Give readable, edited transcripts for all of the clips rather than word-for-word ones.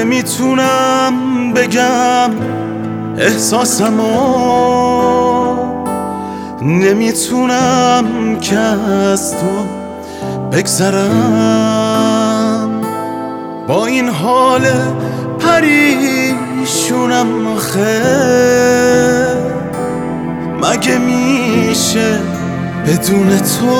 نمیتونم بگم احساسمو، نمیتونم که از تو بگذرم. با این حال پریشونم آخه، مگه میشه بدون تو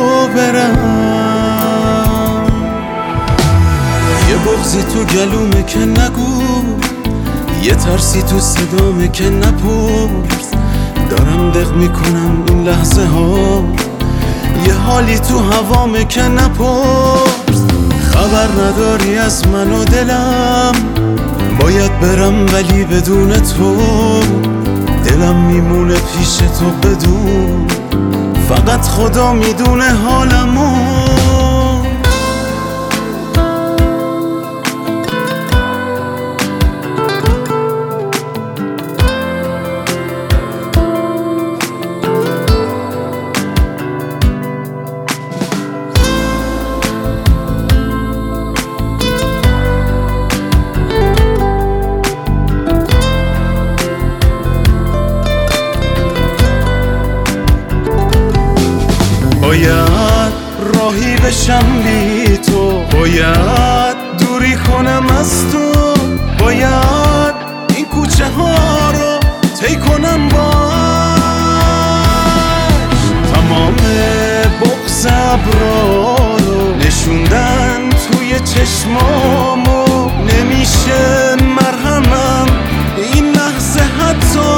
برم؟ یه بغضی تو گلومه که نگو، یه ترسی تو صدامه که نپرس. دارم دق میکنم این لحظه ها، یه حالی تو هوامه که نپرس. خبر نداری از من و دلم، باید برم ولی بدون تو دلم میمونه پیش تو. بدون فقط خدا میدونه حالمو. باید راهی بشم بی تو، باید دوری کنم از تو، باید این کوچه ها رو طی کنم باش. تمام بغض ابرا رو نشوندن توی چشمامو، نمیشه مرهمم این لحظه حتی.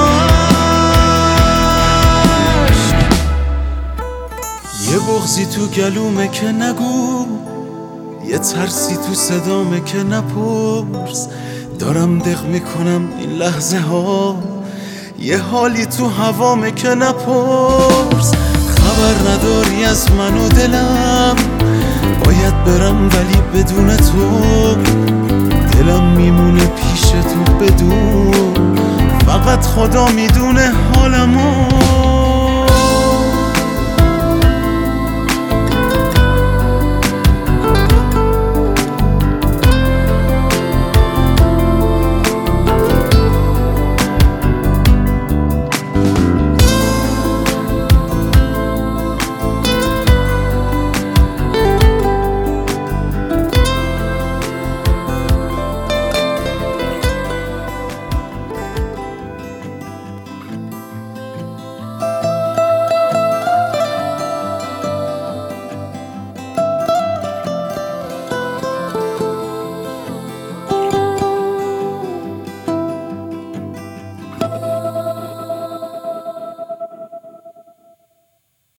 یه بغضی تو گلومه که نگو، یه ترسی تو صدامه که نپرس. دارم دق میکنم این لحظه ها، یه حالی تو هوامه که نپرس. خبر نداری از من و دلم، باید برم ولی بدون تو دلم میمونه پیش تو. بدون فقط خدا میدونه حالمو.